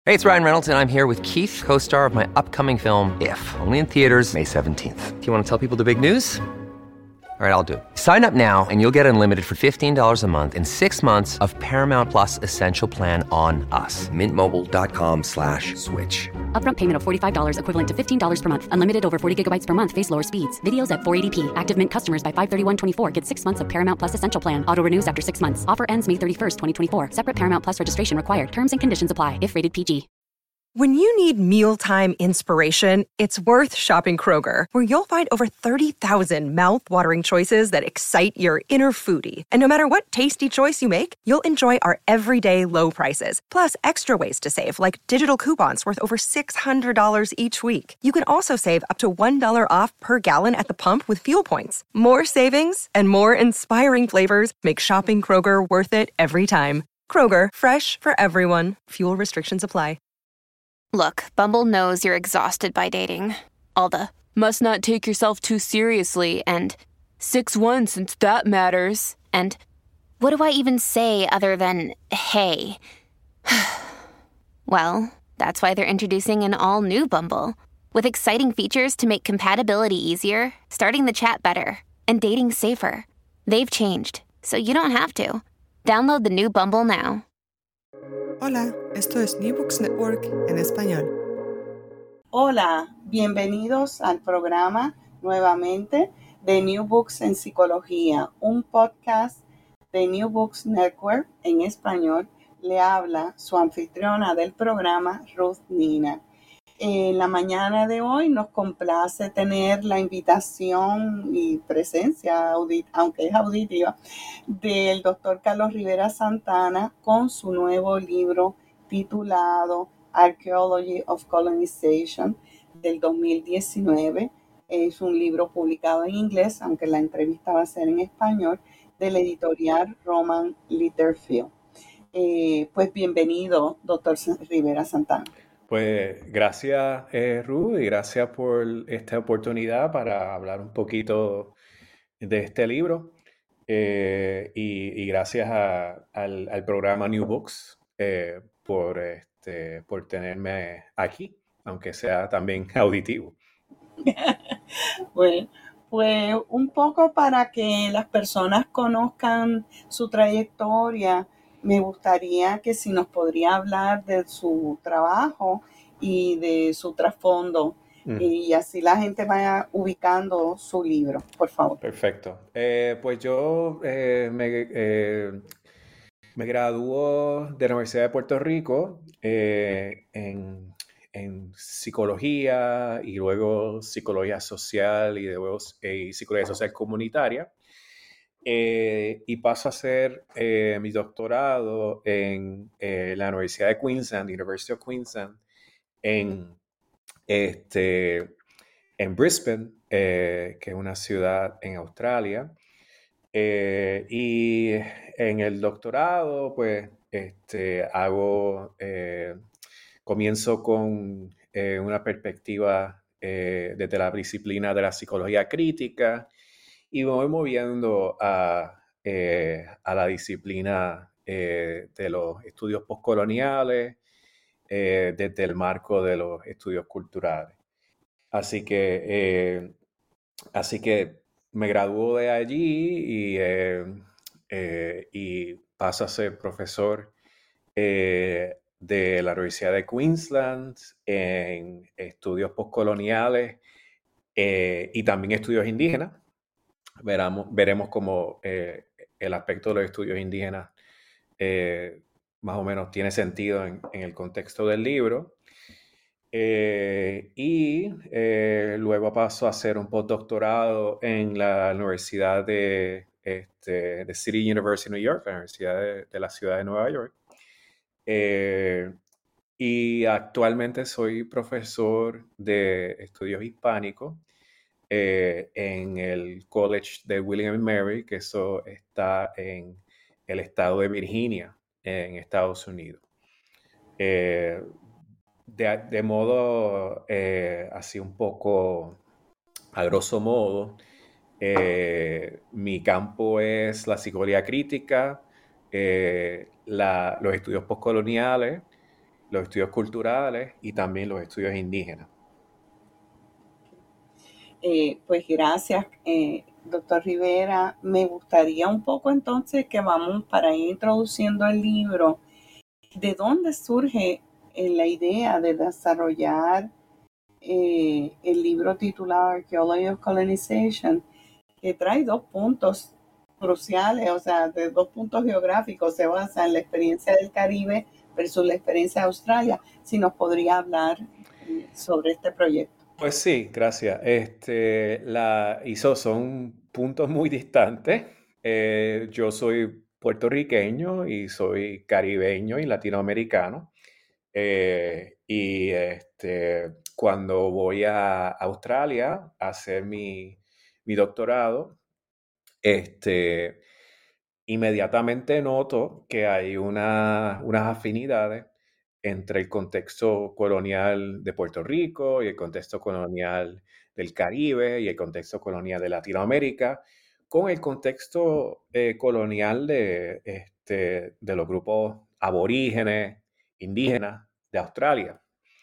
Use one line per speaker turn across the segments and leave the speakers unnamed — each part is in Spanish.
Hey, it's Ryan Reynolds, and I'm here with Keith, co-star of my upcoming film, If, only in theaters May 17th. Do you want to tell people the big news? All right, I'll do it. Sign up now and you'll get unlimited for $15 a month and 6 months of Paramount Plus Essential Plan on us. MintMobile.com/switch.
Upfront payment of $45 equivalent to $15 per month. Unlimited over 40 gigabytes per month. Face lower speeds. Videos at 480p. Active Mint customers by 531.24 get 6 months of Paramount Plus Essential Plan. Auto renews after 6 months. Offer ends May 31st, 2024. Separate Paramount Plus registration required. Terms and conditions apply if rated PG.
When you need mealtime inspiration, it's worth shopping Kroger, where you'll find over 30,000 mouth-watering choices that excite your inner foodie. And no matter what tasty choice you make, you'll enjoy our everyday low prices, plus extra ways to save, like digital coupons worth over $600 each week. You can also save up to $1 off per gallon at the pump with fuel points. More savings and more inspiring flavors make shopping Kroger worth it every time. Kroger, fresh for everyone. Fuel restrictions apply.
Look, Bumble knows you're exhausted by dating. All the, must not take yourself too seriously, and 6'1" since that matters, and what do I even say other than, hey? Well, that's why they're introducing an all-new Bumble, with exciting features to make compatibility easier, starting the chat better, and dating safer. They've changed, so you don't have to. Download the new Bumble now.
Hola, esto es New Books Network en español.
Hola, bienvenidos al programa nuevamente de New Books en Psicología, un podcast de New Books Network en español. Le habla su anfitriona del programa, Ruth Nina. En la mañana de hoy nos complace tener la invitación y presencia, aunque es auditiva, del doctor Carlos Rivera Santana con su nuevo libro titulado Archaeology of Colonization del 2019. Es un libro publicado en inglés, aunque la entrevista va a ser en español, de la editorial Rowman Littlefield. Pues bienvenido, doctor Rivera Santana.
Pues gracias, Ruth, y gracias por esta oportunidad para hablar un poquito de este libro. Y gracias al programa New Books por tenerme aquí, aunque sea también auditivo.
Bueno, pues un poco para que las personas conozcan su trayectoria, me gustaría que si nos podría hablar de su trabajo y de su trasfondo, y así la gente vaya ubicando su libro, por favor.
Perfecto. Pues yo me graduó de la Universidad de Puerto Rico en psicología y luego psicología social y luego psicología social comunitaria. Y paso a hacer mi doctorado en la Universidad de Queensland, University of Queensland, en Brisbane, que es una ciudad en Australia. Y en el doctorado, pues, comienzo con una perspectiva desde la disciplina de la psicología crítica y me voy moviendo a la disciplina de los estudios postcoloniales desde el marco de los estudios culturales. Así que me graduó de allí y paso a ser profesor de la Universidad de Queensland en estudios postcoloniales y también estudios indígenas. Veremos cómo el aspecto de los estudios indígenas más o menos tiene sentido en el contexto del libro. Luego paso a hacer un postdoctorado en la Universidad de City University New York, la Universidad de la Ciudad de Nueva York. Y actualmente soy profesor de estudios hispánicos en el College de William & Mary, que eso está en el estado de Virginia, en Estados Unidos. De modo así un poco a grosso modo, mi campo es la psicología crítica, los estudios postcoloniales los estudios culturales y también los estudios indígenas.
Pues gracias, doctor Rivera. Me gustaría un poco entonces que vamos para ir introduciendo el libro. ¿De dónde surge la idea de desarrollar el libro titulado Archaeology of Colonization, que trae dos puntos cruciales, o sea, de dos puntos geográficos? Se basa en la experiencia del Caribe versus la experiencia de Australia. Si nos podría hablar sobre este proyecto.
Pues sí, gracias. Son puntos muy distantes. Yo soy puertorriqueño y soy caribeño y latinoamericano. Cuando voy a Australia a hacer mi doctorado, inmediatamente noto que hay unas afinidades entre el contexto colonial de Puerto Rico y el contexto colonial del Caribe y el contexto colonial de Latinoamérica, con el contexto colonial de los grupos aborígenes, indígenas de Australia.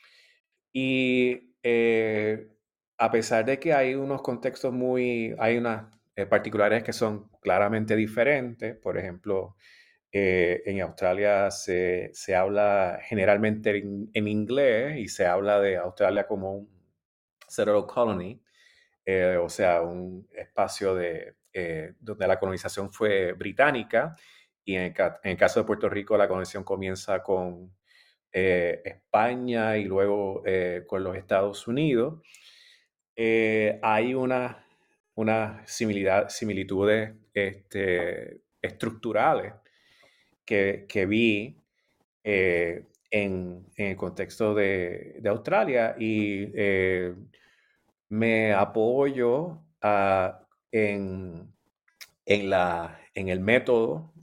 Y a pesar de que hay unos contextos hay unas particulares que son claramente diferentes. Por ejemplo, en Australia se habla generalmente en inglés y se habla de Australia como un settled colony, o sea, un espacio donde la colonización fue británica, y en el caso de Puerto Rico la colonización comienza con España y luego con los Estados Unidos. Hay unas similitudes estructurales que vi en el contexto de Australia, y me apoyo en el método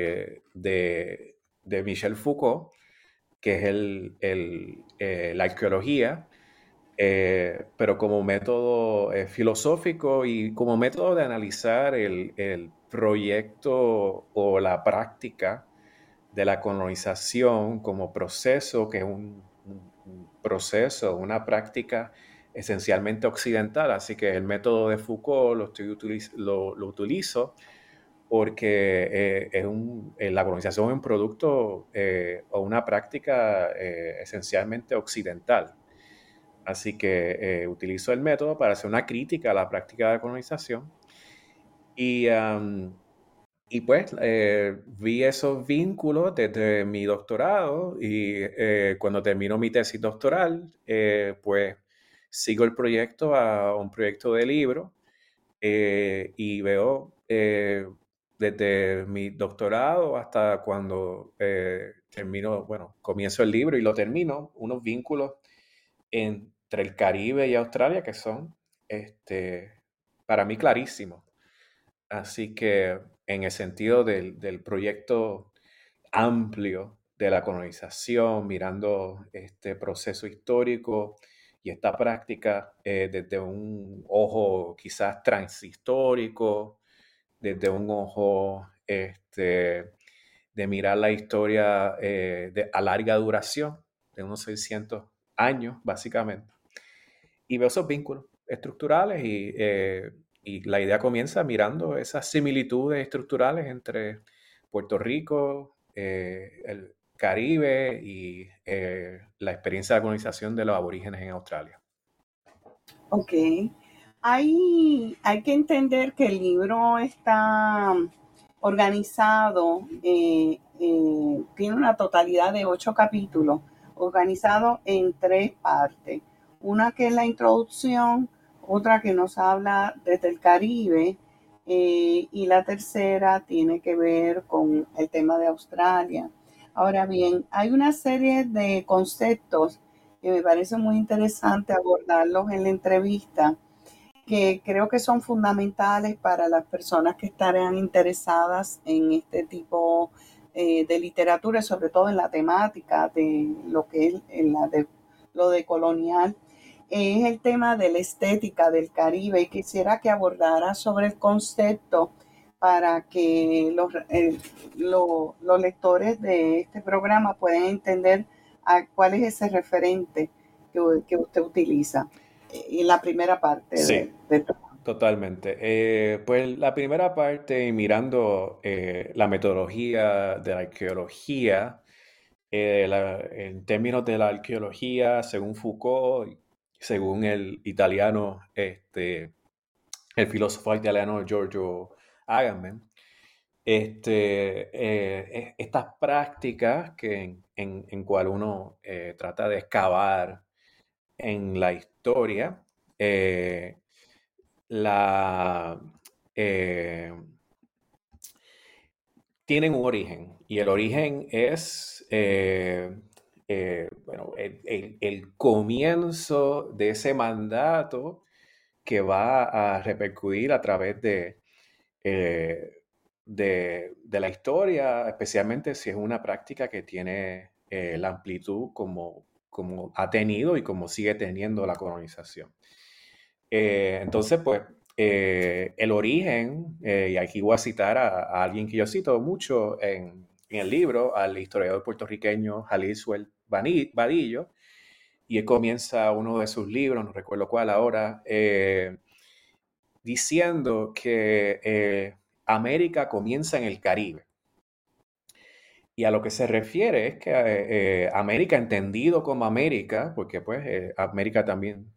de Michel Foucault, que es la arqueología, pero como método filosófico y como método de analizar el proyecto o la práctica de la colonización como proceso, que es un proceso, una práctica esencialmente occidental. Así que el método de Foucault lo utilizo porque la colonización es un producto o una práctica esencialmente occidental. Así que utilizo el método para hacer una crítica a la práctica de la colonización. Y pues vi esos vínculos desde mi doctorado, y cuando termino mi tesis doctoral, pues sigo el proyecto a un proyecto de libro, y veo desde mi doctorado hasta cuando comienzo el libro y lo termino, unos vínculos entre el Caribe y Australia que son para mí clarísimos. Así que en el sentido del proyecto amplio de la colonización, mirando este proceso histórico y esta práctica desde un ojo quizás transhistórico, desde un ojo de mirar la historia a larga duración, de unos 600 años básicamente. Y veo esos vínculos estructurales, y la idea comienza mirando esas similitudes estructurales entre Puerto Rico, el Caribe y la experiencia de colonización de los aborígenes en Australia.
Ok. Hay que entender que el libro está organizado, tiene una totalidad de 8 capítulos, organizado en 3 partes. Una que es la introducción, otra que nos habla desde el Caribe, y la tercera tiene que ver con el tema de Australia. Ahora bien, hay una serie de conceptos que me parece muy interesante abordarlos en la entrevista, que creo que son fundamentales para las personas que estarán interesadas en este tipo de literatura, sobre todo en la temática de lo que es lo de colonial. Es el tema de la estética del Caribe, y quisiera que abordara sobre el concepto para que los lectores de este programa puedan entender ¿Cuál es ese referente que usted utiliza en la primera parte
Sí,
de todo?
totalmente. Pues la primera parte, mirando la metodología de la arqueología, en términos de la arqueología, según Foucault, según el italiano, el filósofo italiano Giorgio Agamben, estas prácticas en cual uno trata de excavar en la historia, eh, la, eh, tienen un origen, y el origen es bueno, el comienzo de ese mandato que va a repercutir a través eh, de la historia, especialmente si es una práctica que tiene la amplitud como ha tenido y como sigue teniendo la colonización. Entonces, pues, el origen, y aquí voy a citar a alguien que yo cito mucho en el libro, al historiador puertorriqueño Jaliswell Vadillo, y él comienza uno de sus libros, no recuerdo cuál ahora, diciendo que América comienza en el Caribe. Y a lo que se refiere es que América, entendido como América, porque pues América también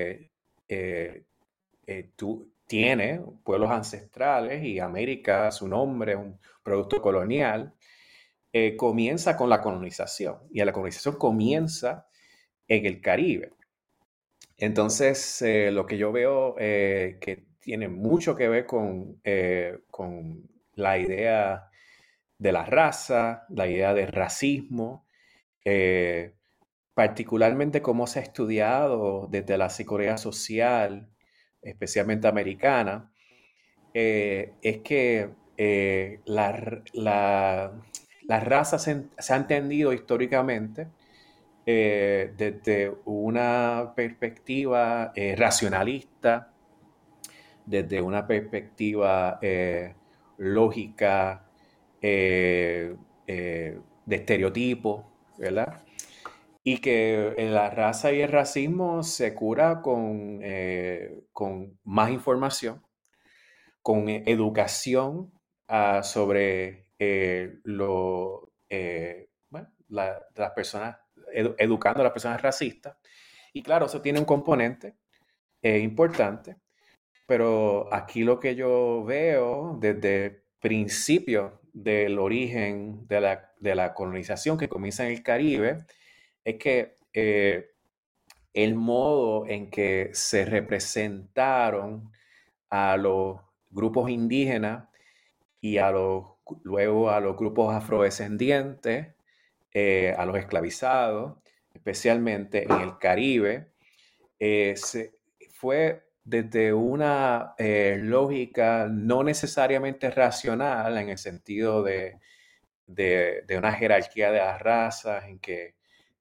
tiene pueblos ancestrales, y América, su nombre, es un producto colonial, comienza con la colonización, y la colonización comienza en el Caribe. Entonces, lo que yo veo que tiene mucho que ver con la idea de la raza, la idea del racismo, eh, particularmente cómo se ha estudiado desde la psicología social, especialmente americana, es que la raza se ha entendido históricamente desde una perspectiva racionalista, desde una perspectiva lógica, de estereotipos, ¿verdad? Y que la raza y el racismo se cura con más información, con educación sobre bueno, las personas, educando a las personas racistas. Y claro, eso tiene un componente importante, pero aquí lo que yo veo desde el principio del origen de la colonización que comienza en el Caribe es que el modo en que se representaron a los grupos indígenas y luego a los grupos afrodescendientes, a los esclavizados, especialmente en el Caribe, fue desde una lógica no necesariamente racional, en el sentido de una jerarquía de las razas, en que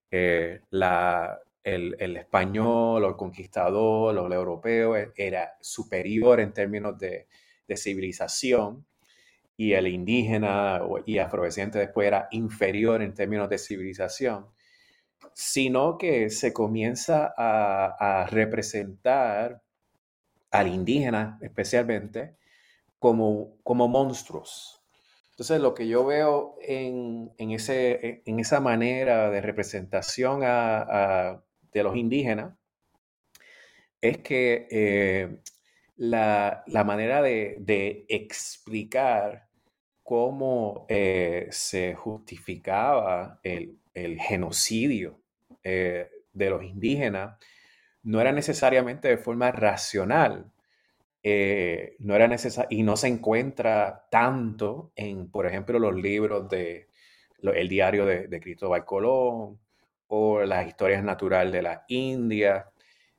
el español o el conquistador o el europeo era superior en términos de civilización, y el indígena y afrodescendiente después era inferior en términos de civilización, sino que se comienza a representar al indígena especialmente como monstruos. Entonces, lo que yo veo en esa manera de representación de los indígenas es que la manera de explicar cómo se justificaba el genocidio de los indígenas no era necesariamente de forma racional. No era y no se encuentra tanto en, por ejemplo, los libros el diario de Cristóbal Colón o las historias naturales de la India.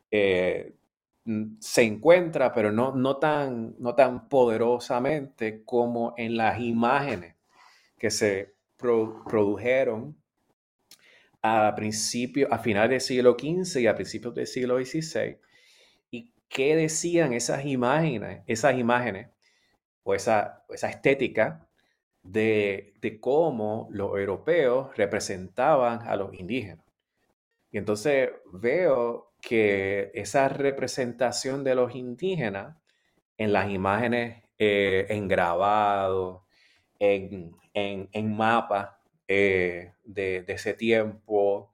Se encuentra, pero no tan poderosamente como en las imágenes que se produjeron a finales del siglo XV y a principios del siglo XVI. ¿Y qué decían esas imágenes o esa estética de cómo los europeos representaban a los indígenas. Y entonces veo que esa representación de los indígenas en las imágenes, en grabados, en mapas de ese tiempo,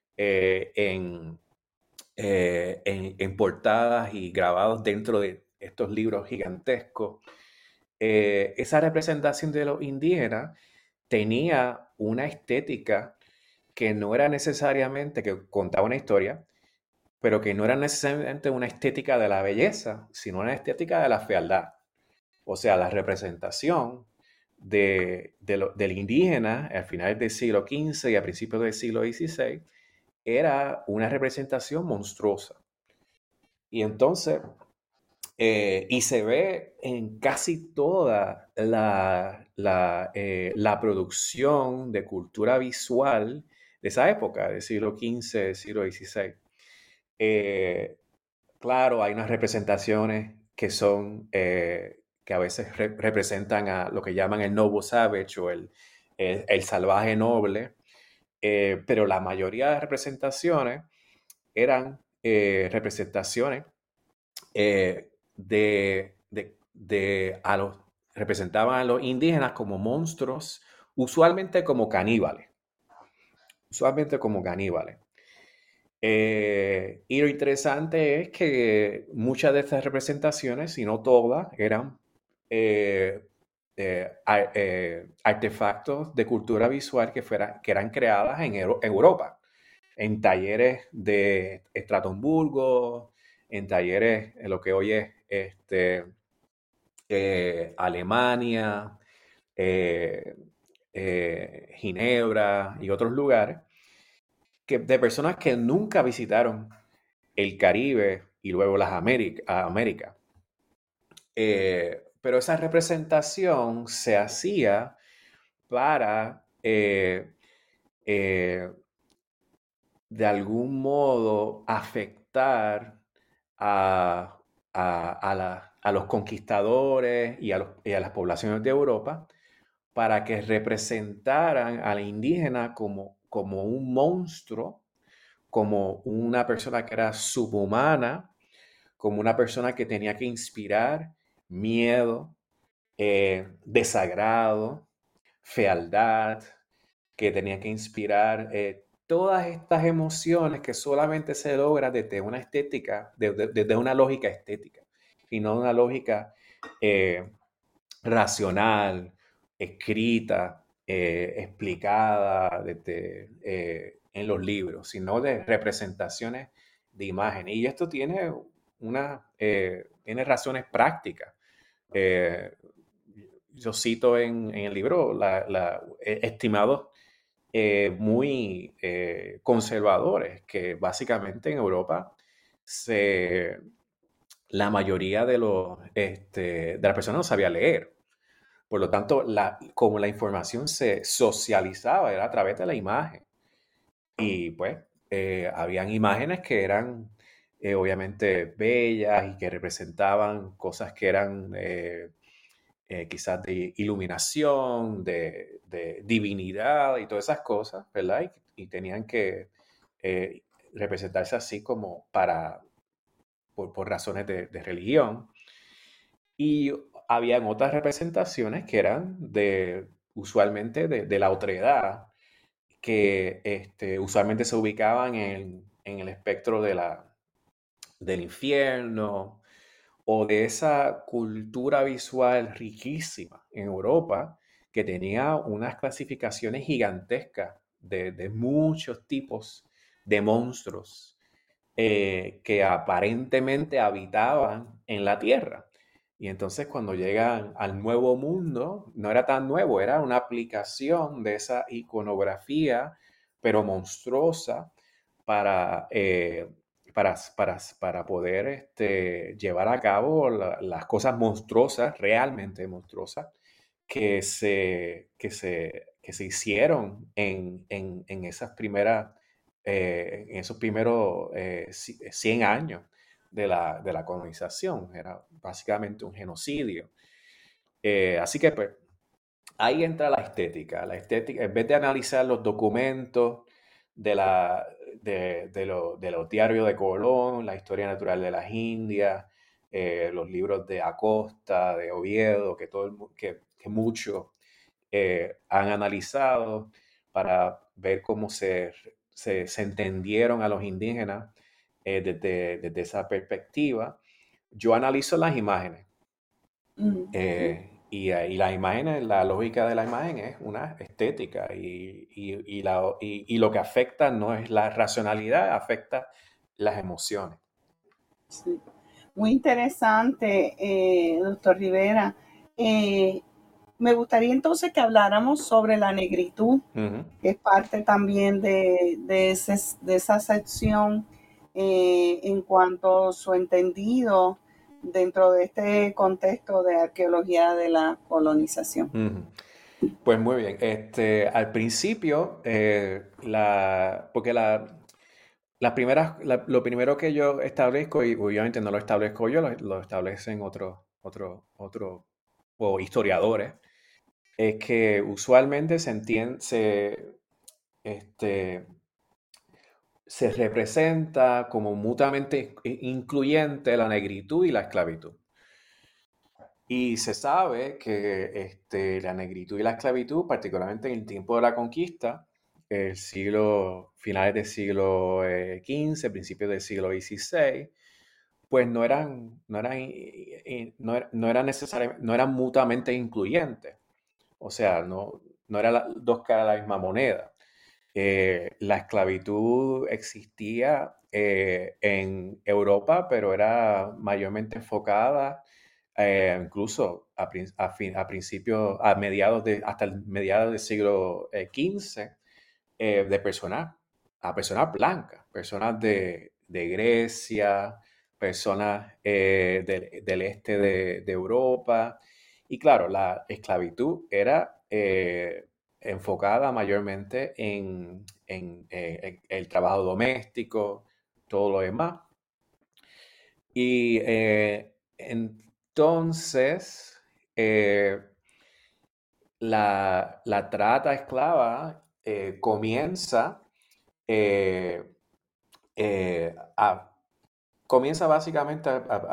en portadas y grabados dentro de estos libros gigantescos. Esa representación de los indígenas tenía una estética que no era necesariamente, que contaba una historia, pero que no era necesariamente una estética de la belleza, sino una estética de la fealdad. O sea, la representación del indígena al final del siglo XV y a principios del siglo XVI era una representación monstruosa. Y entonces, y se ve en casi toda la producción de cultura visual de esa época, del siglo XV, del siglo XVI. Claro, hay unas representaciones que son, que a veces representan a lo que llaman el noble savage o el salvaje noble, pero la mayoría de las representaciones eran representaciones representaban a los indígenas como monstruos, usualmente como caníbales. Y lo interesante es que muchas de estas representaciones, si no todas, eran artefactos de cultura visual que eran creadas en Europa, en talleres de Estratomburgo, en talleres en lo que hoy es Alemania, Ginebra y otros lugares, de personas que nunca visitaron el Caribe y luego las Américas. Pero esa representación se hacía para, de algún modo, afectar a los conquistadores y a las poblaciones de Europa para que representaran al indígena como un monstruo, como una persona que era subhumana, como una persona que tenía que inspirar miedo, desagrado, fealdad, que tenía que inspirar todas estas emociones que solamente se logra desde una estética, desde una lógica estética, y no una lógica racional, escrita, explicada en los libros, sino de representaciones de imágenes. Y esto tiene tiene razones prácticas. Yo cito en el libro estimados muy conservadores, que básicamente en Europa la mayoría de las personas no sabía leer. Por lo tanto, como la información se socializaba era a través de la imagen. Y pues habían imágenes que eran obviamente bellas y que representaban cosas que eran quizás de iluminación, de divinidad y todas esas cosas, ¿verdad? Y tenían que representarse así como por razones de religión. Y habían otras representaciones que eran usualmente de la otredad, que usualmente se ubicaban en el espectro del infierno o de esa cultura visual riquísima en Europa que tenía unas clasificaciones gigantescas de muchos tipos de monstruos que aparentemente habitaban en la Tierra. Y entonces cuando llegan al Nuevo Mundo, no era tan nuevo, era una aplicación de esa iconografía, pero monstruosa, para poder llevar a cabo las cosas monstruosas, realmente monstruosas, que se hicieron en esas en esos primeros 100 años de la colonización. Era básicamente un genocidio. Así que pues, ahí entra la estética. La estética, en vez de analizar los documentos de los diarios de Colón, la historia natural de las Indias, los libros de Acosta, de Oviedo, que muchos han analizado para ver cómo se entendieron a los indígenas desde esa perspectiva. Yo analizo las imágenes. Y las imágenes, la lógica de la imagen es una estética y lo que afecta no es la racionalidad, afecta las emociones.
Sí. Muy interesante, doctor Rivera. Me gustaría entonces que habláramos sobre la negritud, que es parte también de esa sección en cuanto a su entendido dentro de este contexto de arqueología de la colonización.
Pues muy bien. Al principio, lo primero que yo establezco, y obviamente no lo establezco yo, lo establecen otros o historiadores, es que usualmente se representa como mutuamente incluyente la negritud y la esclavitud. Y se sabe que la negritud y la esclavitud, particularmente en el tiempo de la conquista, finales del siglo XV, principios del siglo XVI, pues no eran mutuamente incluyentes. O sea, no eran dos caras de la misma moneda. La esclavitud existía en Europa, pero era mayormente enfocada incluso hasta el mediados del siglo XV, de personas blancas, personas de Grecia, personas del este de Europa. Y claro, la esclavitud era enfocada mayormente en el trabajo doméstico, todo lo demás. Y entonces, la trata esclava comienza básicamente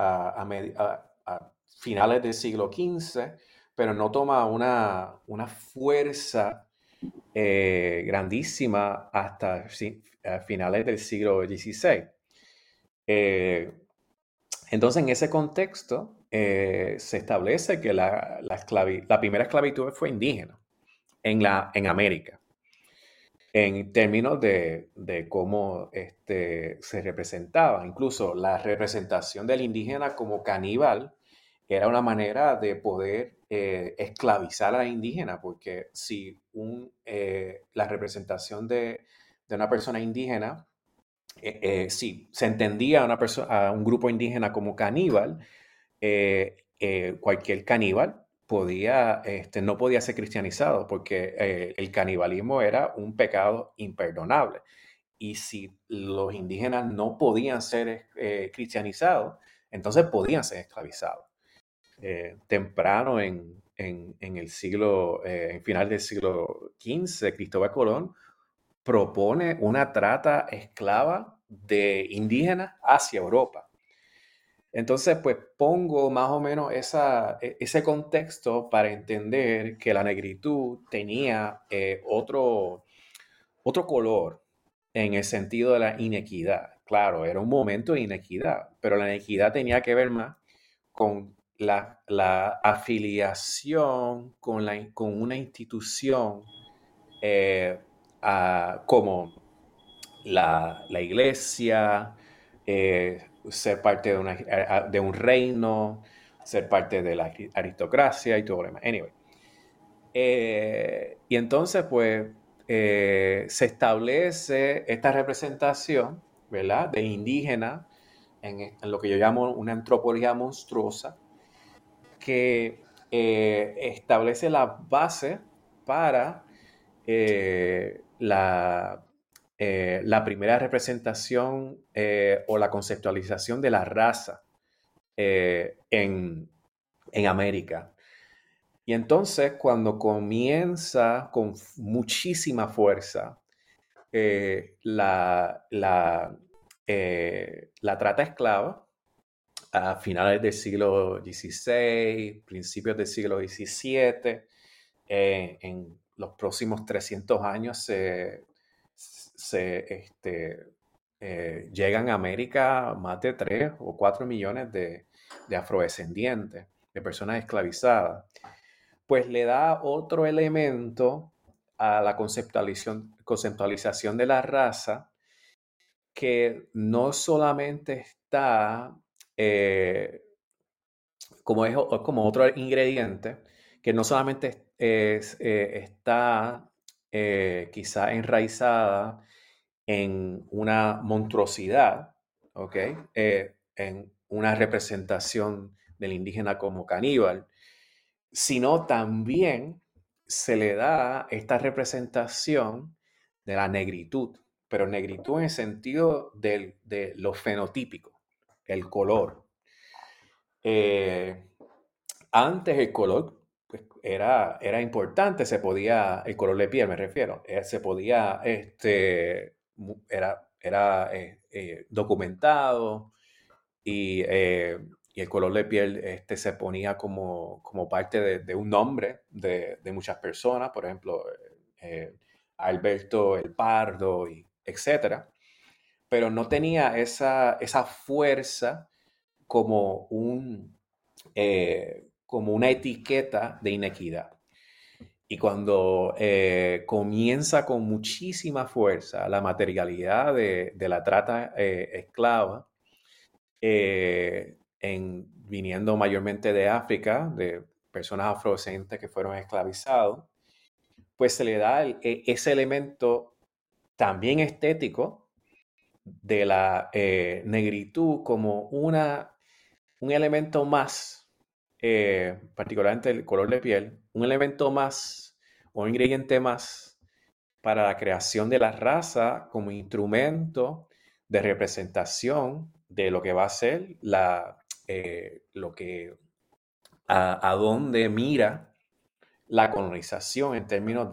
a finales del siglo XV, pero no toma una fuerza grandísima hasta finales del siglo XVI. Entonces, en ese contexto, se establece que la primera esclavitud fue indígena en América, en términos de cómo se representaba. Incluso la representación del indígena como caníbal era una manera de poder esclavizar a la indígena, porque si la representación de una persona indígena, si se entendía a un grupo indígena como caníbal, cualquier caníbal no podía ser cristianizado, porque el canibalismo era un pecado imperdonable. Y si los indígenas no podían ser cristianizados, entonces podían ser esclavizados. Temprano en final del siglo XV, Cristóbal Colón propone una trata esclava de indígenas hacia Europa. Entonces, pues pongo más o menos ese contexto para entender que la negritud tenía otro color en el sentido de la inequidad. Claro, era un momento de inequidad, pero la inequidad tenía que ver más con la afiliación con una institución como la iglesia, ser parte de un reino, ser parte de la aristocracia y todo lo demás. Anyway. Y entonces, pues, se establece esta representación, ¿verdad?, de indígena en lo que yo llamo una antropología monstruosa, que establece la base para la primera representación o la conceptualización de la raza en América. Y entonces cuando comienza con muchísima fuerza la trata esclava a finales del siglo XVI, principios del siglo XVII, en los próximos 300 años llegan a América más de 3 o 4 millones de afrodescendientes, de personas esclavizadas. Pues le da otro elemento a la conceptualización de la raza que no solamente está como otro ingrediente, que no solamente está quizá enraizada en una monstruosidad, ¿ok? En una representación del indígena como caníbal, sino también se le da esta representación de la negritud, pero negritud en el sentido de lo fenotípico, el color. Antes el color pues, era importante, el color de piel me refiero, se podía, era documentado y el color de piel se ponía como parte de un nombre de muchas personas, por ejemplo, Alberto el Pardo, y etcétera, pero no tenía esa fuerza como como una etiqueta de inequidad. Y cuando comienza con muchísima fuerza la materialidad de la trata esclava, viniendo mayormente de África, de personas afrodescendientes que fueron esclavizados, pues se le da ese elemento también estético de la negritud como un elemento más, particularmente el color de piel, un elemento más o un ingrediente más para la creación de la raza como instrumento de representación de lo que va a ser a dónde mira la colonización en términos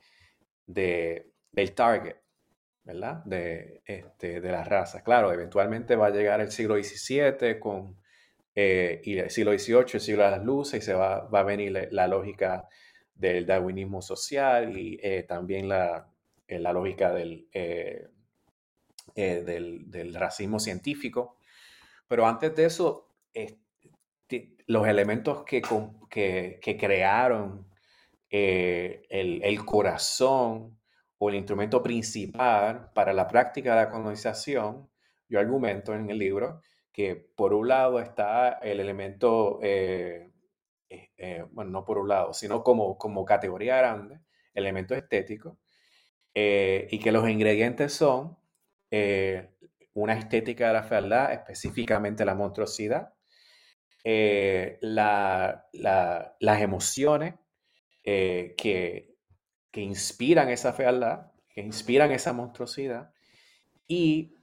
del target, ¿verdad? De la raza. Claro, eventualmente va a llegar el siglo XVII y el siglo XVIII, el siglo de las luces, y va a venir la lógica del darwinismo social y también la lógica del racismo científico. Pero antes de eso, los elementos que crearon el corazón o el instrumento principal para la práctica de la colonización, yo argumento en el libro que por un lado está el elemento, bueno, no por un lado, sino como categoría grande, elemento estético, y que los ingredientes son una estética de la fealdad, específicamente la monstruosidad, las emociones que inspiran esa fealdad, que inspiran esa monstruosidad, y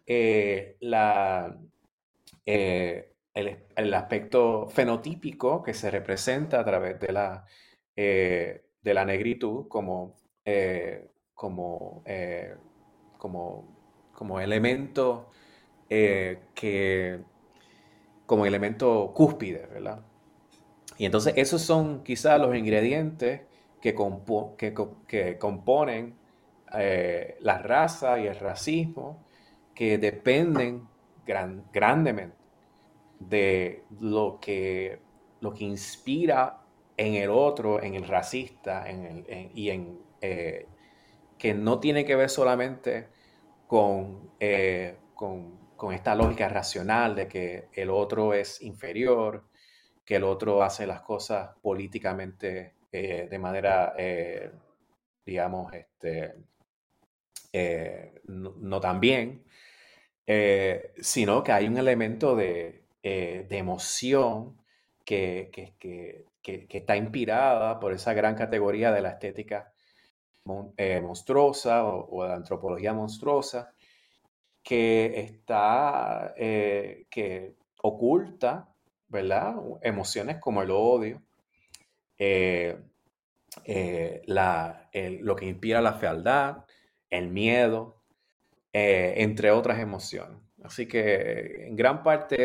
el aspecto fenotípico que se representa a través de la negritud como elemento como elemento cúspide, ¿verdad? Y entonces esos son quizás los ingredientes que componen la raza y el racismo, que dependen grandemente de lo que inspira en el otro, en el racista, que no tiene que ver solamente con esta lógica racional de que el otro es inferior, que el otro hace las cosas políticamente de manera, digamos, no tan bien, sino que hay un elemento de emoción que está inspirada por esa gran categoría de la estética monstruosa o de la antropología monstruosa, que oculta, ¿verdad? Emociones como el odio, eh, lo que inspira la fealdad, el miedo, entre otras emociones. Así que en gran parte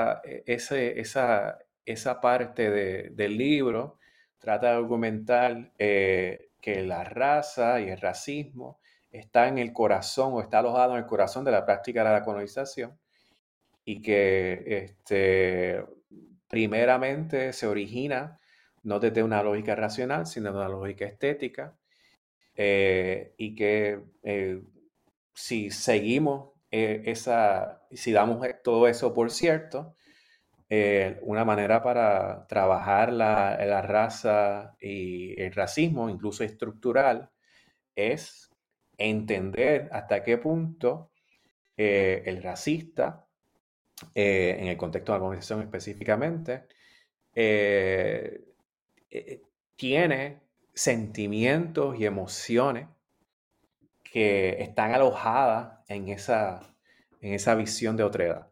esa parte del libro trata de argumentar que la raza y el racismo está en el corazón o está alojado en el corazón de la práctica de la colonización y que primeramente se origina no desde una lógica racional, sino de una lógica estética, y que si seguimos si damos todo eso por cierto, una manera para trabajar la raza y el racismo, incluso estructural, es entender hasta qué punto el racista, en el contexto de la organización específicamente, eh, eh, tiene sentimientos y emociones que están alojadas en esa visión de otredad.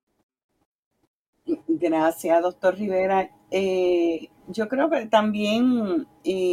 Gracias, doctor Rivera. Yo creo que también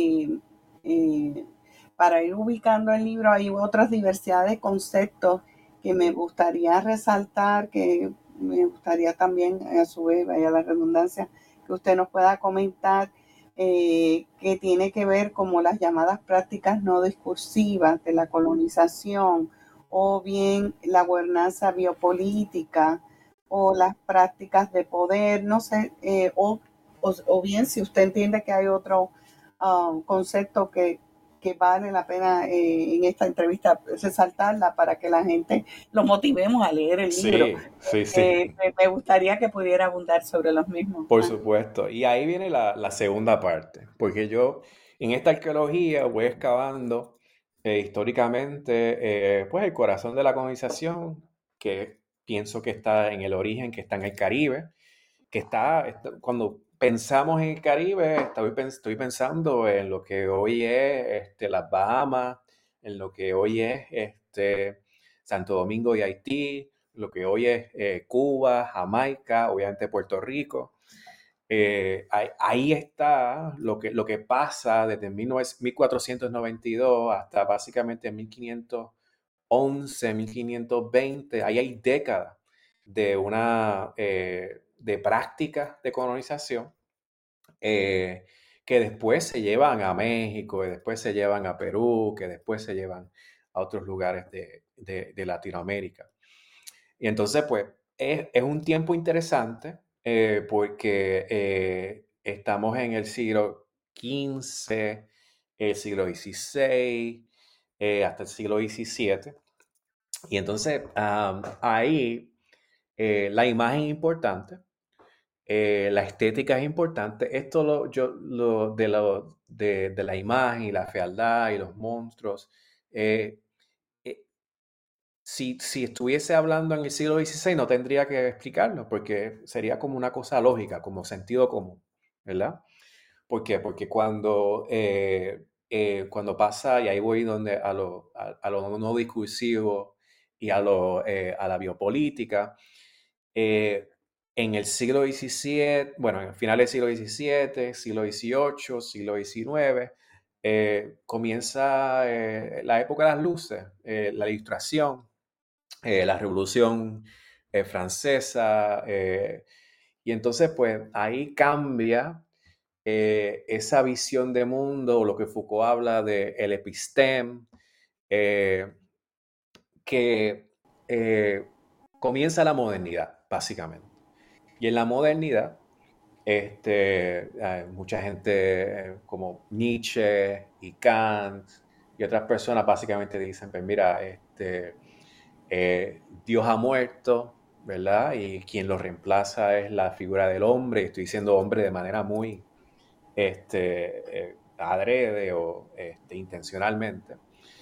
para ir ubicando el libro hay otras diversidades de conceptos que me gustaría resaltar, que me gustaría también, a su vez, vaya la redundancia, que usted nos pueda comentar, que tiene que ver como las llamadas prácticas no discursivas de la colonización o bien la gobernanza biopolítica o las prácticas de poder, no sé, o bien si usted entiende que hay otro concepto que vale la pena en esta entrevista resaltarla para que la gente lo motivemos a leer el libro.
Sí.
Me gustaría que pudiera abundar sobre los mismos.
Por supuesto. Y ahí viene la segunda parte, porque yo en esta arqueología voy excavando históricamente pues el corazón de la colonización, que pienso que está en el origen, que está en el Caribe, cuando pensamos en el Caribe, estoy pensando en lo que hoy es las Bahamas, en lo que hoy es Santo Domingo y Haití, lo que hoy es Cuba, Jamaica, obviamente Puerto Rico. Ahí está lo que pasa desde 1492 hasta básicamente 1511, 1520. Ahí hay décadas de prácticas de colonización que después se llevan a México, que después se llevan a Perú, que después se llevan a otros lugares de Latinoamérica. Y entonces, pues, es un tiempo interesante porque estamos en el siglo XV, el siglo XVI, hasta el siglo XVII. Y entonces, ahí la imagen es importante, la estética es importante. Esto de la imagen y la fealdad y los monstruos. Eh, si estuviese hablando en el siglo XVI no tendría que explicarlo porque sería como una cosa lógica, como sentido común, ¿verdad? ¿Por qué? Porque cuando pasa, y ahí voy a lo no discursivo y a la biopolítica, en el siglo XVII, bueno, en el final del siglo XVII, siglo XVIII, siglo XIX, comienza la época de las luces, la ilustración, la Revolución Francesa, y entonces pues ahí cambia esa visión de mundo, lo que Foucault habla de el episteme, que comienza la modernidad, básicamente. Y en la modernidad, mucha gente como Nietzsche y Kant y otras personas básicamente dicen, pues mira, Dios ha muerto, ¿verdad? Y quien lo reemplaza es la figura del hombre. Estoy diciendo hombre de manera muy adrede o intencionalmente.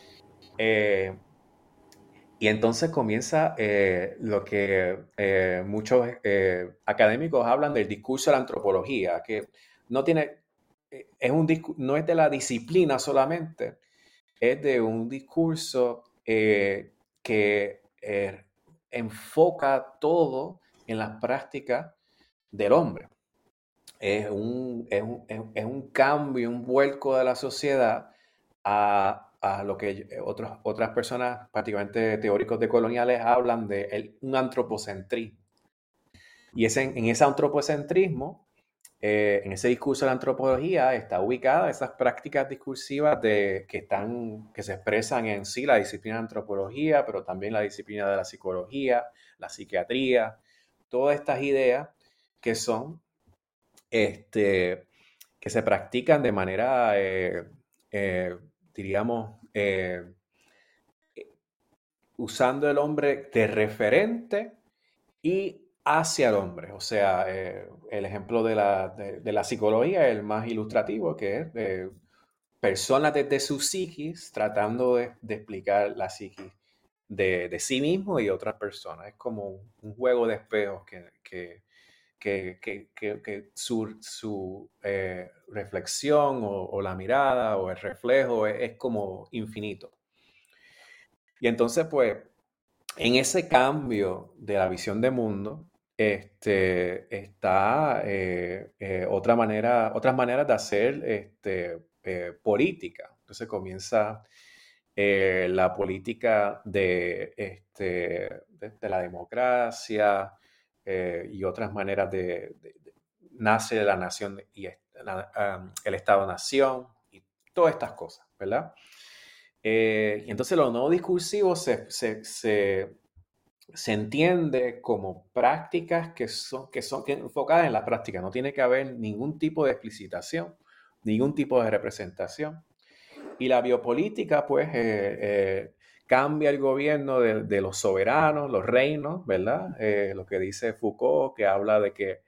Y entonces comienza lo que muchos académicos hablan del discurso de la antropología, que no tiene, no es de la disciplina solamente, es de un discurso que enfoca todo en las prácticas del hombre. es un cambio, un vuelco de la sociedad a lo que otras personas, prácticamente teóricos decoloniales, hablan de un antropocentrismo. Y en ese antropocentrismo, en ese discurso de la antropología, está ubicada esas prácticas discursivas que se expresan en sí la disciplina de antropología, pero también la disciplina de la psicología, la psiquiatría, todas estas ideas que son, que se practican de manera, diríamos, usando el hombre de referente y hacia el hombre. O sea, el ejemplo de la psicología es el más ilustrativo, que es personas desde su psiquis tratando de explicar la psiquis de sí mismo y de otras personas. Es como un juego de espejos que su reflexión o la mirada o el reflejo es como infinito. Y entonces, pues, en ese cambio de la visión de mundo, está otras maneras de hacer política. Entonces comienza la política de la democracia y otras maneras nace la nación y el Estado-nación y todas estas cosas, ¿verdad? Y entonces lo no discursivo se entiende como prácticas que son enfocadas en la práctica. No tiene que haber ningún tipo de explicitación, ningún tipo de representación. Y la biopolítica, pues, cambia el gobierno de los soberanos, los reinos, ¿verdad? Lo que dice Foucault, que habla de que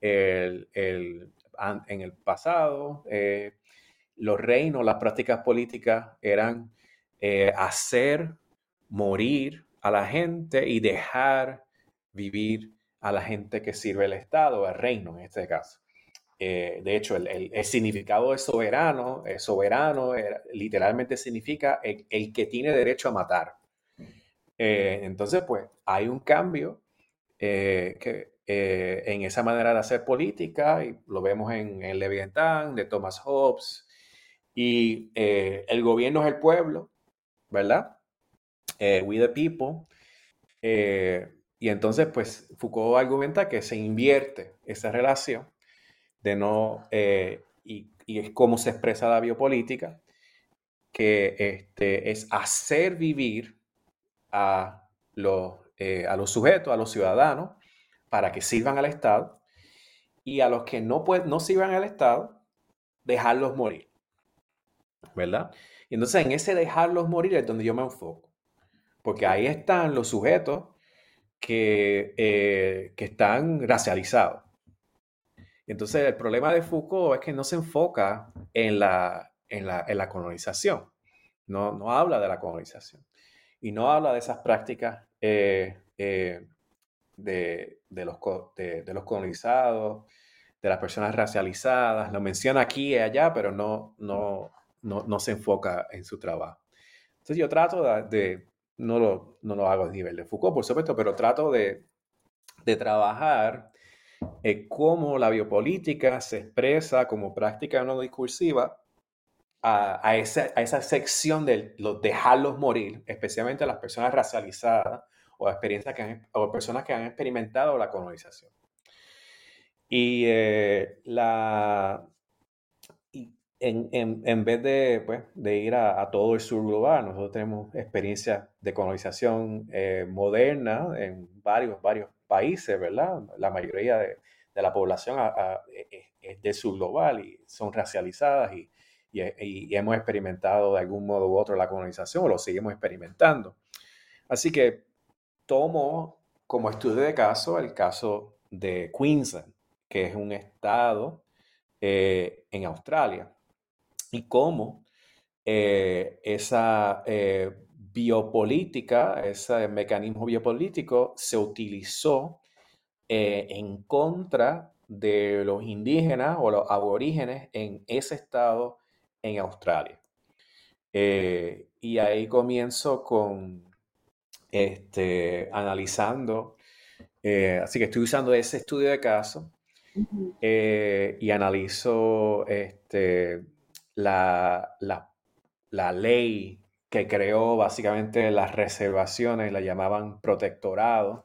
en el pasado, los reinos, las prácticas políticas eran hacer morir a la gente y dejar vivir a la gente que sirve el Estado, el reino en este caso. De hecho, el significado de soberano, literalmente significa el que tiene derecho a matar. Entonces, pues, hay un cambio en esa manera de hacer política, y lo vemos en el Leviatán de Thomas Hobbes, y el gobierno es el pueblo, ¿verdad? We the people. Y entonces, pues, Foucault argumenta que se invierte esa relación de no, y es cómo se expresa la biopolítica, que es hacer vivir a los sujetos, a los ciudadanos, para que sirvan al Estado, y a los que no sirvan al Estado, dejarlos morir, ¿verdad? Y entonces en ese dejarlos morir es donde yo me enfoco, porque ahí están los sujetos que están racializados. Entonces el problema de Foucault es que no se enfoca en la colonización, no habla de la colonización y no habla de esas prácticas de los colonizados, de las personas racializadas. Lo menciona aquí y allá, pero no se enfoca en su trabajo. Entonces yo trato no lo hago a nivel de Foucault, por supuesto, pero trato de trabajar cómo la biopolítica se expresa como práctica no discursiva a esa sección de dejarlos morir, especialmente a las personas racializadas o personas que han experimentado la colonización. Y en vez de ir a todo el sur global, nosotros tenemos experiencias de colonización moderna en varios países, ¿verdad? La mayoría de la población es del sur global y son racializadas y hemos experimentado de algún modo u otro la colonización o lo seguimos experimentando. Así que tomo como estudio de caso el caso de Queensland, que es un estado en Australia, y cómo esa biopolítica, ese mecanismo biopolítico se utilizó en contra de los indígenas o los aborígenes en ese estado en Australia. Y ahí comienzo con analizando, así que estoy usando ese estudio de caso y analizó la ley que creó básicamente las reservaciones, la llamaban protectorado,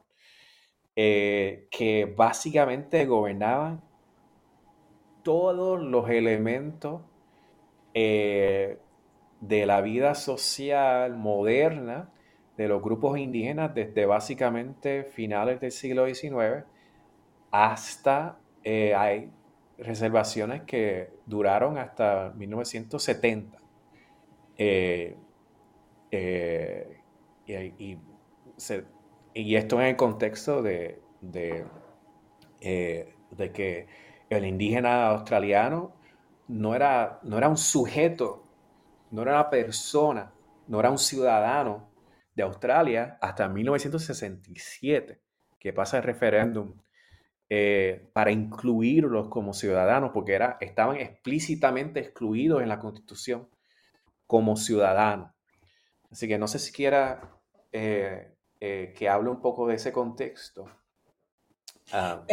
que básicamente gobernaban todos los elementos de la vida social moderna de los grupos indígenas desde básicamente finales del siglo XIX hasta hay reservaciones que duraron hasta 1970. Eh, eh, y, y se- y esto en el contexto de que el indígena australiano no era un sujeto, no era una persona, no era un ciudadano de Australia hasta 1967, que pasa el referéndum para incluirlos como ciudadanos, porque estaban explícitamente excluidos en la Constitución como ciudadanos. Así que no sé si quiera que hable un poco de ese contexto. Ah,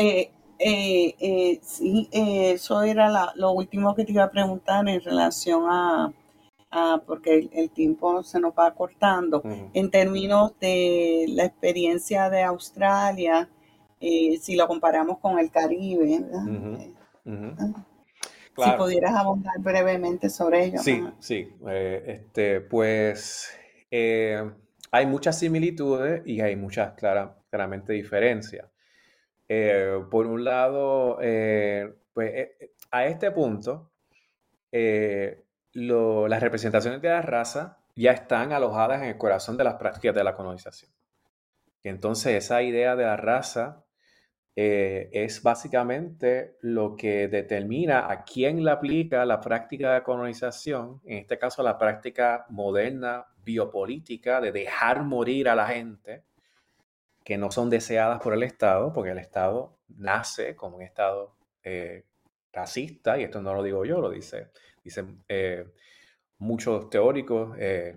Sí, eso era lo último que te iba a preguntar en relación porque el tiempo se nos va cortando.
ujú,
En términos de la experiencia de Australia, si lo comparamos con el Caribe, ¿verdad?
ujú, ujú.
Si
Claro,
pudieras abundar brevemente sobre ello.
sí, sí. Pues eh, hay muchas similitudes y hay muchas claramente diferencias. Por un lado, pues a este punto, las representaciones de la raza ya están alojadas en el corazón de las prácticas de la colonización. Y entonces esa idea de la raza es básicamente lo que determina a quién le aplica la práctica de colonización, en este caso la práctica moderna biopolítica de dejar morir a la gente que no son deseadas por el Estado, porque el Estado nace como un Estado racista, y esto no lo digo yo, lo dicen muchos teóricos,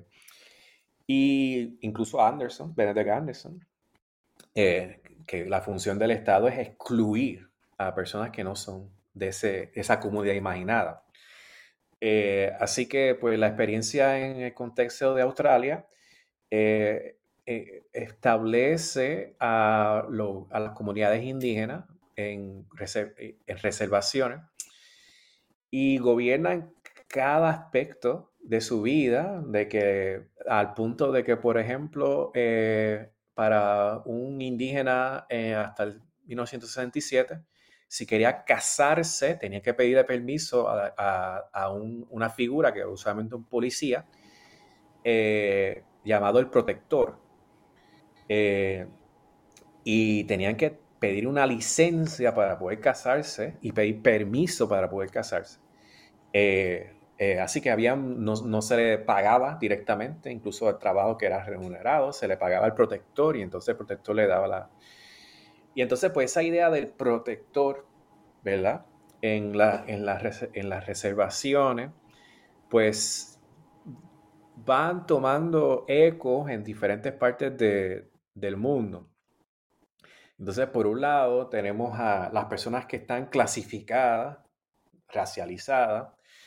y incluso Benedict Anderson, que la función del Estado es excluir a personas que no son de esa comunidad imaginada. Así que pues la experiencia en el contexto de Australia eh, establece a las comunidades indígenas en reservaciones y gobiernan cada aspecto de su vida, de que al punto de que, por ejemplo, para un indígena hasta el 1967, si quería casarse, tenía que pedirle permiso a una figura que era usualmente un policía, llamado el protector. Eh, y tenían que pedir una licencia para poder casarse y pedir permiso para poder casarse. Así que no se le pagaba directamente, incluso el trabajo que era remunerado, se le pagaba al protector y entonces el protector le daba la... Y entonces pues esa idea del protector, ¿verdad? En las reservaciones, pues van tomando ecos en diferentes partes del mundo. Entonces, por un lado, tenemos a las personas que están clasificadas, racializadas,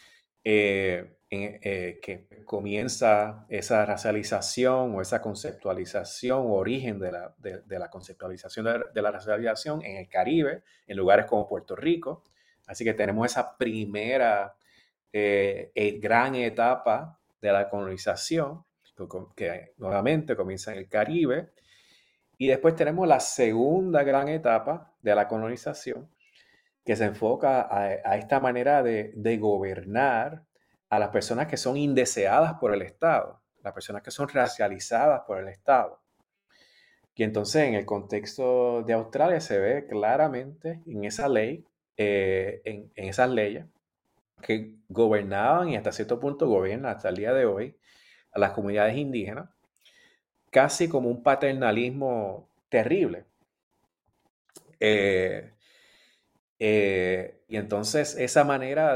que comienza esa racialización o esa conceptualización o origen de la conceptualización de la racialización en el Caribe, en lugares como Puerto Rico. Así que tenemos esa primera gran etapa de la colonización, que nuevamente comienza en el Caribe. Y después tenemos la segunda gran etapa de la colonización, que se enfoca a esta manera de gobernar a las personas que son indeseadas por el Estado, las personas que son racializadas por el Estado. Y entonces en el contexto de Australia se ve claramente en esa ley, en esas leyes que gobernaban y hasta cierto punto gobiernan hasta el día de hoy a las comunidades indígenas, casi como un paternalismo terrible. Eh, y entonces esa manera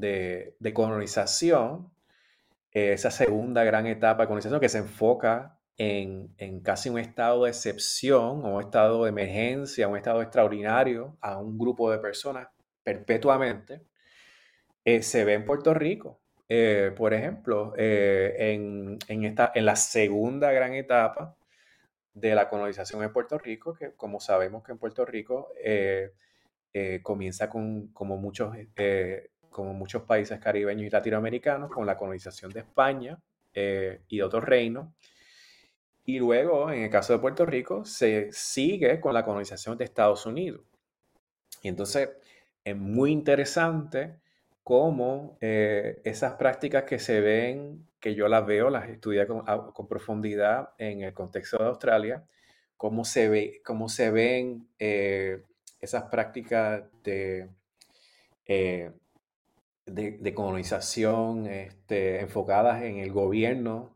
de colonización, esa segunda gran etapa de colonización que se enfoca en casi un estado de excepción o un estado de emergencia, un estado extraordinario a un grupo de personas perpetuamente, se ve en Puerto Rico. Por ejemplo, en la segunda gran etapa de la colonización en Puerto Rico, que como sabemos que en Puerto Rico comienza como muchos países caribeños y latinoamericanos, con la colonización de España y de otros reinos. Y luego, en el caso de Puerto Rico, se sigue con la colonización de Estados Unidos. Y entonces es muy interesante cómo esas prácticas que se ven, que yo las veo, las estudié con profundidad en el contexto de Australia, cómo se ven esas prácticas eh, de colonización enfocadas en el gobierno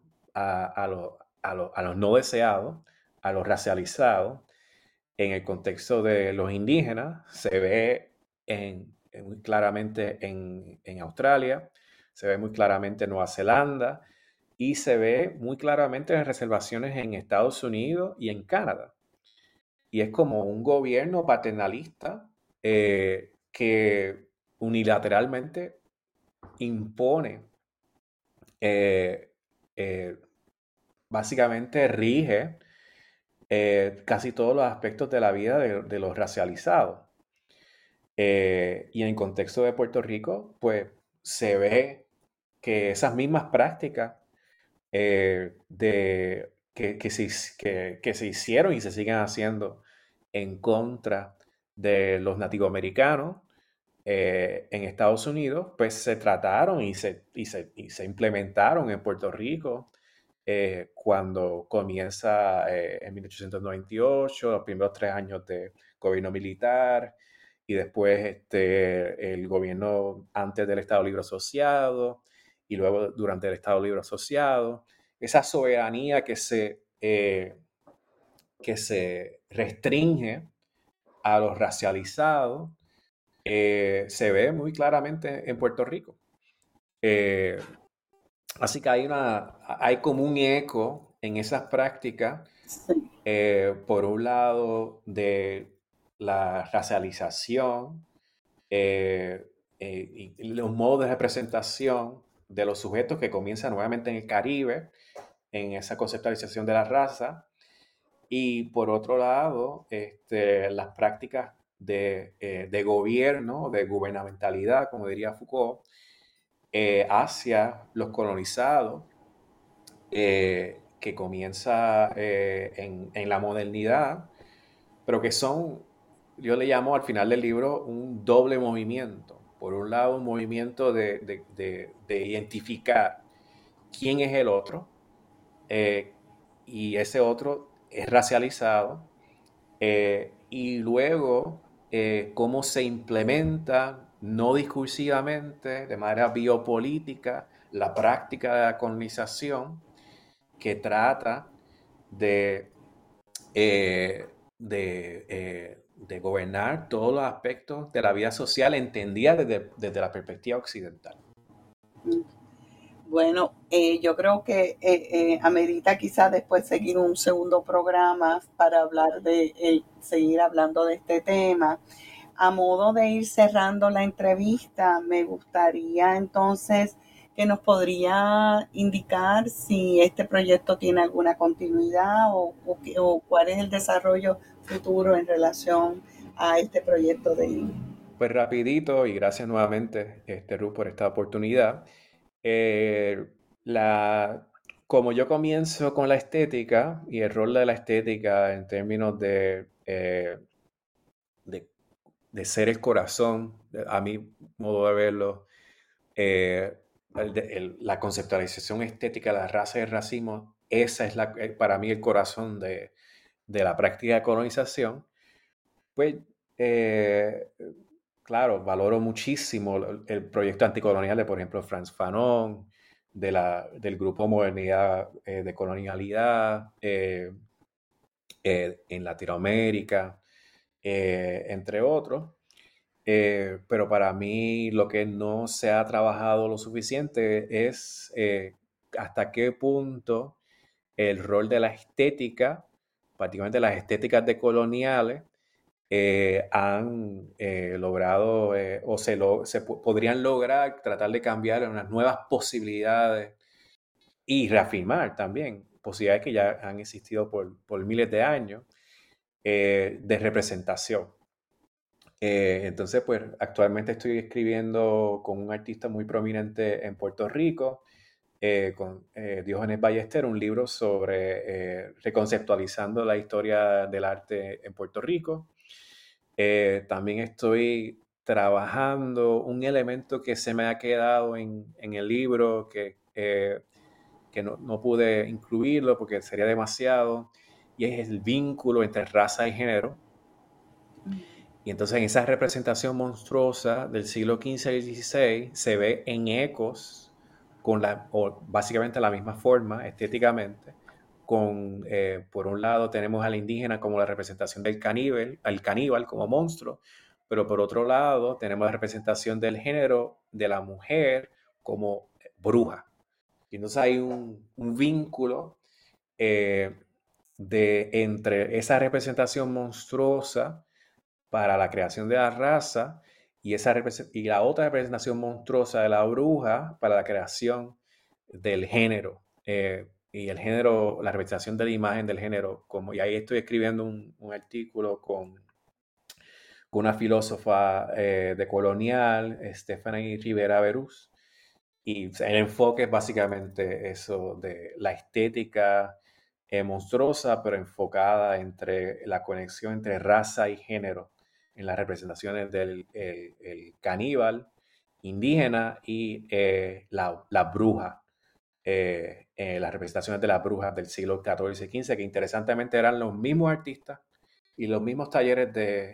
a los no deseados, a los racializados. En el contexto de los indígenas, se ve muy claramente en Australia, se ve muy claramente en Nueva Zelanda y se ve muy claramente en reservaciones en Estados Unidos y en Canadá. Y es como un gobierno paternalista que unilateralmente impone, eh, eh, básicamente rige casi todos los aspectos de la vida de los racializados. Y en el contexto de Puerto Rico, pues se ve que esas mismas prácticas que se hicieron y se siguen haciendo en contra de los nativoamericanos en Estados Unidos, pues se trataron y se implementaron en Puerto Rico cuando comienza en 1898, los primeros 3 años de gobierno militar, y después el gobierno antes del Estado Libre Asociado, y luego durante el Estado Libre Asociado. Esa soberanía que se restringe a los racializados se ve muy claramente en Puerto Rico. Así que hay como un eco en esas prácticas,
Sí.
por un lado, de la racialización y los modos de representación de los sujetos que comienzan nuevamente en el Caribe, en esa conceptualización de la raza, y por otro lado, las prácticas de gobierno, de gubernamentalidad, como diría Foucault, hacia los colonizados, que comienza en la modernidad, pero que son, yo le llamo al final del libro, un doble movimiento. Por un lado, un movimiento de identificar quién es el otro, y ese otro es racializado, y luego cómo se implementa no discursivamente, de manera biopolítica, la práctica de la colonización que trata de, eh, de gobernar todos los aspectos de la vida social entendida desde la perspectiva occidental.
Bueno, yo creo que amerita quizás después seguir un segundo programa para hablar seguir hablando de este tema. A modo de ir cerrando la entrevista, me gustaría entonces que nos podría indicar si este proyecto tiene alguna continuidad o cuál es el desarrollo futuro en relación a este proyecto de...
Pues rapidito, y gracias nuevamente, Ruth, por esta oportunidad. Eh, como yo comienzo con la estética y el rol de la estética en términos de ser el corazón, a mi modo de verlo, la conceptualización estética de la raza y el racismo, esa es para mí el corazón de la práctica de colonización. Pues, claro, valoro muchísimo el proyecto anticolonial de, por ejemplo, Frantz Fanon, del grupo Modernidad de Colonialidad en Latinoamérica, entre otros. Pero para mí lo que no se ha trabajado lo suficiente es hasta qué punto el rol de la estética, particularmente las estéticas decoloniales, han logrado o podrían lograr tratar de cambiar unas nuevas posibilidades y reafirmar también posibilidades que ya han existido por miles de años de representación. Entonces, pues actualmente estoy escribiendo con un artista muy prominente en Puerto Rico, con Diógenes Ballester, un libro sobre reconceptualizando la historia del arte en Puerto Rico. También estoy trabajando un elemento que se me ha quedado en el libro, que no pude incluirlo porque sería demasiado, y es el vínculo entre raza y género. Y entonces en esa representación monstruosa del siglo XV y XVI se ve en ecos básicamente la misma forma estéticamente. Por un lado tenemos al indígena como la representación del caníbal como monstruo, pero por otro lado tenemos la representación del género de la mujer como bruja. Y entonces hay un vínculo entre esa representación monstruosa para la creación de la raza y la otra representación monstruosa de la bruja para la creación del género. Y el género, la representación de la imagen del género. Y ahí estoy escribiendo un artículo con una filósofa decolonial, Stephanie Rivera Berús. Y el enfoque es básicamente eso de la estética monstruosa, pero enfocada entre la conexión entre raza y género en las representaciones del el caníbal indígena y la bruja, las representaciones de las brujas del siglo XIV y XV, que interesantemente eran los mismos artistas y los mismos talleres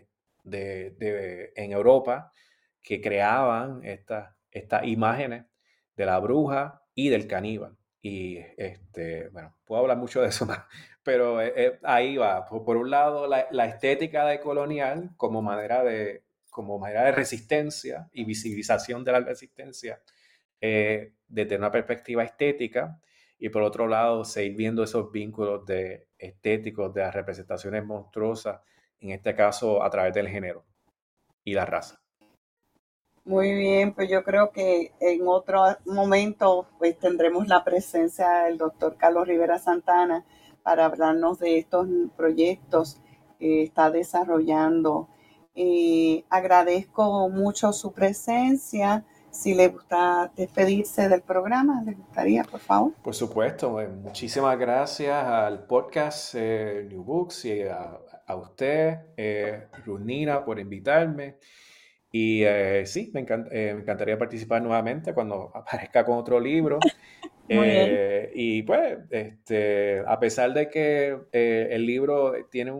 en Europa que creaban estas imágenes de la bruja y del caníbal. Y bueno, puedo hablar mucho de eso más, pero ahí va. Por un lado, la estética decolonial como manera de resistencia y visibilización de la resistencia desde una perspectiva estética, y por otro lado, seguir viendo esos vínculos estéticos de las representaciones monstruosas, en este caso a través del género y la raza.
Muy bien, pues yo creo que en otro momento pues tendremos la presencia del doctor Carlos Rivera Santana para hablarnos de estos proyectos que está desarrollando. Agradezco mucho su presencia. Si le gusta despedirse del programa, ¿le gustaría, por favor?
Por supuesto, muchísimas gracias al podcast New Books y a usted, Runina, por invitarme. Y sí, me encantaría participar nuevamente cuando aparezca con otro libro.
Muy bien.
Y pues, a pesar de que el libro tiene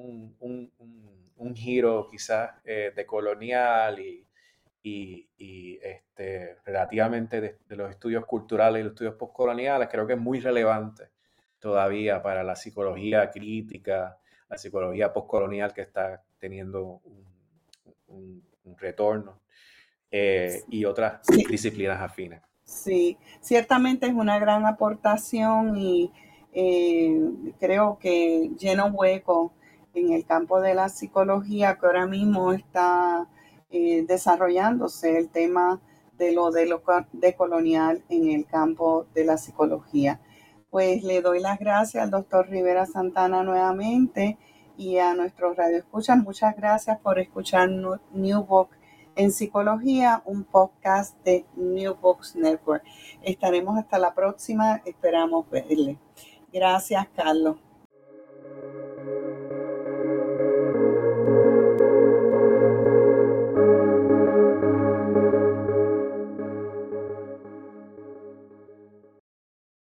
un giro quizás decolonial y relativamente de los estudios culturales y los estudios postcoloniales, creo que es muy relevante todavía para la psicología crítica, la psicología postcolonial que está teniendo un retorno y otras disciplinas afines.
Sí, ciertamente es una gran aportación y creo que llena un hueco en el campo de la psicología que ahora mismo está desarrollándose el tema de lo decolonial en el campo de la psicología. Pues le doy las gracias al doctor Rivera Santana nuevamente y a nuestros radioescuchas. Muchas gracias por escuchar New Books en Psicología, un podcast de New Books Network. Estaremos hasta la próxima, esperamos verle. Gracias, Carlos.